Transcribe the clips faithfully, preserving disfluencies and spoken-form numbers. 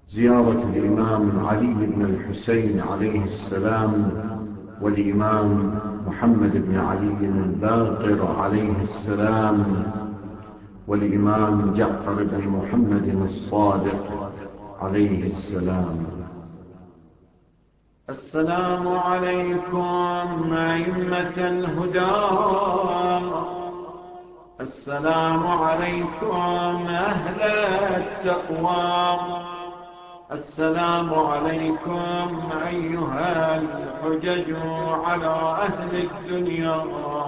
زيارة الإمام علي بن الحسين عليه السلام والإمام محمد بن علي الباقر عليه السلام والإمام جعفر بن محمد الصادق عليه السلام. السلام عليكم أئمة الهدى، السلام عليكم أهل التقوى، السلام عليكم أيها الحجج على أهل الدنيا،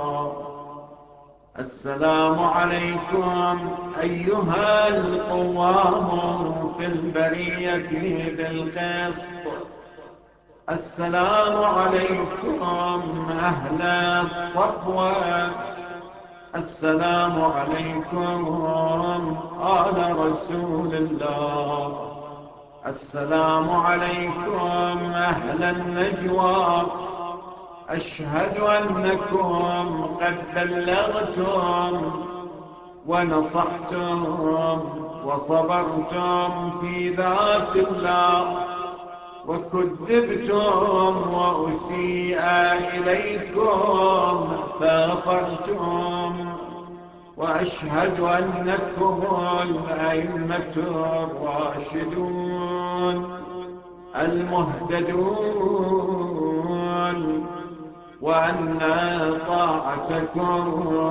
السلام عليكم أيها القوام في البرية بالقسط، السلام عليكم أهل الصفوة، السلام عليكم آل رسول الله، السلام عليكم أهل النجوى، أشهد أنكم قد بلغتم ونصحتم وصبرتم في ذات الله، وكذبتم وأسيء إليكم فغفرتم، وأشهد أنكم الأئمة الراشدون المهتدون، وأن طاعتكم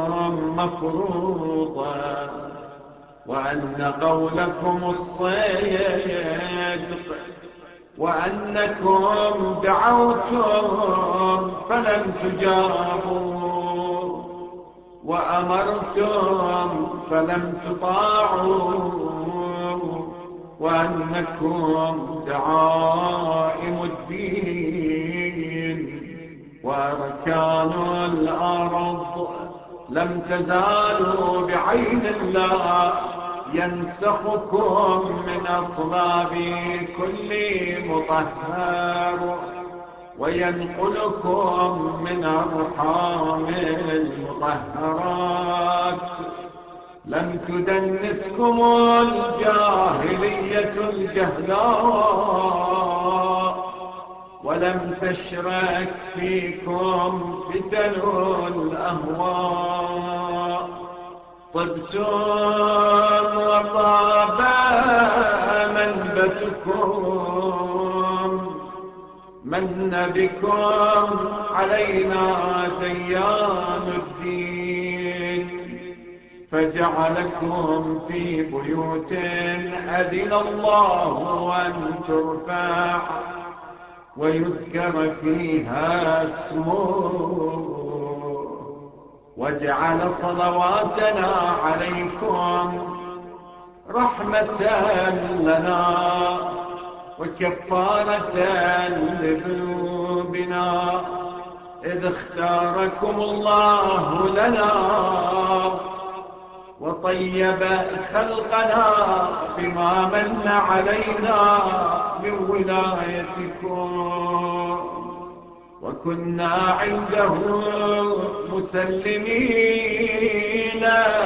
مفروضة، وأن قولكم الصدق، وأنكم دعوتم فلم تجابوا، وأمرتم فلم تطاعوا، وأنكم دعائم الدين وأركان الأرض لم تزالوا بعين الله ينسخكم من أصلاب كل مطهر، وينقلكم من أرحام المطهرات، لم تدنسكم الجاهلية الجهلاء، ولم تشرك فيكم فتن الأهواء، طبتم وطاب منبتكم، من بكم علينا ديان الدين، فجعلكم في بيوت أذن الله أن ترفع ويذكر فيها اسمه، وجعل صلواتنا عليكم رحمة لنا وكفارة لذنوبنا، إذ اختاركم الله لنا وطيب خلقنا بما من علينا من ولايتكم، وكنا عنده مسلمين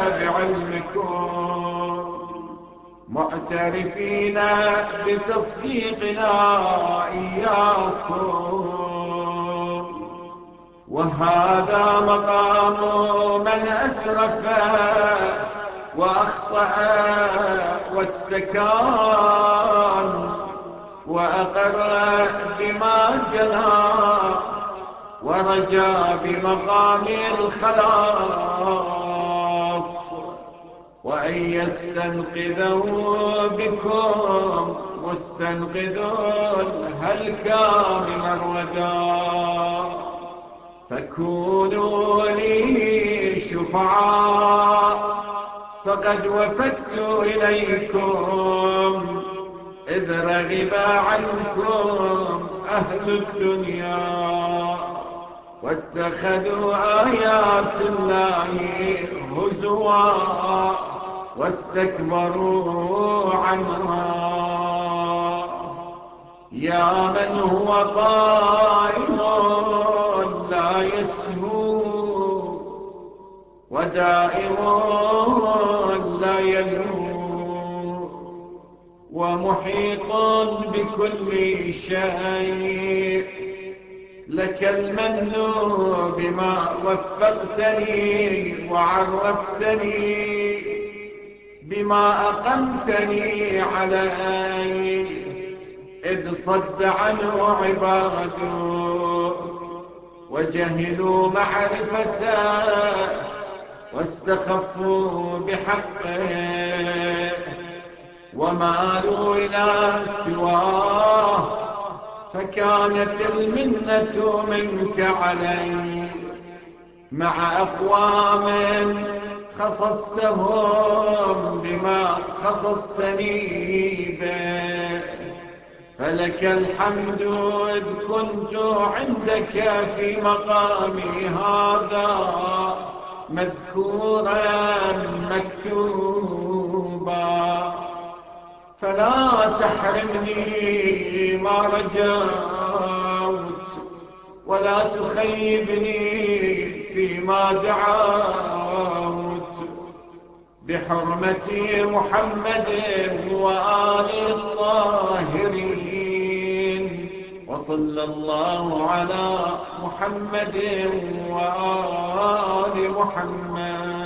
بعلمكم، معترفين بتصديقنا إياكم، وهذا مقام من أسرف وأخطأ واستكان وأقر بما جنى، ورجى بمقام الخلاص، وأن يستنقذوا بكم مستنقذ الهلكى من الردى، فكونوا لي شفعاء، فقد وفدت إليكم إذ رغب عنكم أهل الدنيا، واتخذوا آيات الله هزوا واستكبروا عنها. يا من هو قائم لا يسهو ودائم لا يلهو، ومحيط بكل شيء. لك المن بما وفقتني وعرفتني، بما أقمتني عليه، إذ صد عنه عبادك وجهلوا معرفته واستخفوا بحقه، ومالوا إلى سواه، فكانت المنة منك علي، مع أقوام خصصتهم بما خصصتني به. فلك الحمد إذ كنت عندك في مقامي هذا مذكورا مكتوبا، فلا تحرمني ما رجوت، ولا تخيبني فيما دعوت، بحرمة محمد وآل الطاهرين. وصلى الله على محمد وآل محمد.